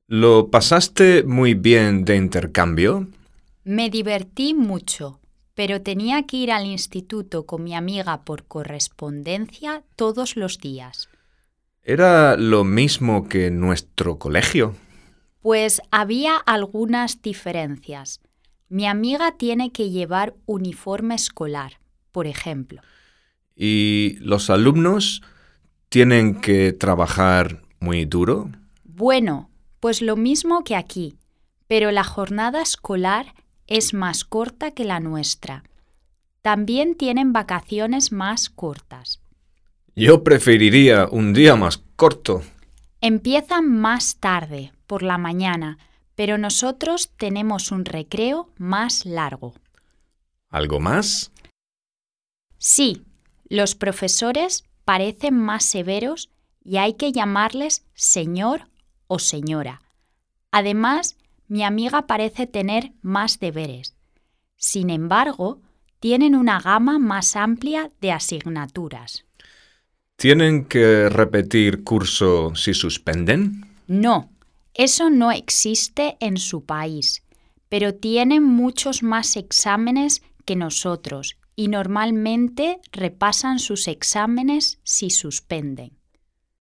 ¿Lo pasaste muy bien de intercambio? Me divertí mucho, pero tenía que ir al instituto con mi amiga por correspondencia todos los días. ¿Era lo mismo que nuestro colegio? Pues había algunas diferencias. Mi amiga tiene que llevar uniforme escolar, por ejemplo. ¿Y los alumnos tienen que trabajar muy duro? Bueno, pues lo mismo que aquí, pero la jornada escolar es más corta que la nuestra. También tienen vacaciones más cortas. Yo preferiría un día más corto. Empiezan más tarde, por la mañana, pero nosotros tenemos un recreo más largo. ¿Algo más? Sí, los profesores parecen más severos y hay que llamarles señor o señora. Además, mi amiga parece tener más deberes. Sin embargo, tienen una gama más amplia de asignaturas. ¿Tienen que repetir curso si suspenden? No, eso no existe en su país, pero tienen muchos más exámenes que nosotros y normalmente repasan sus exámenes si suspenden.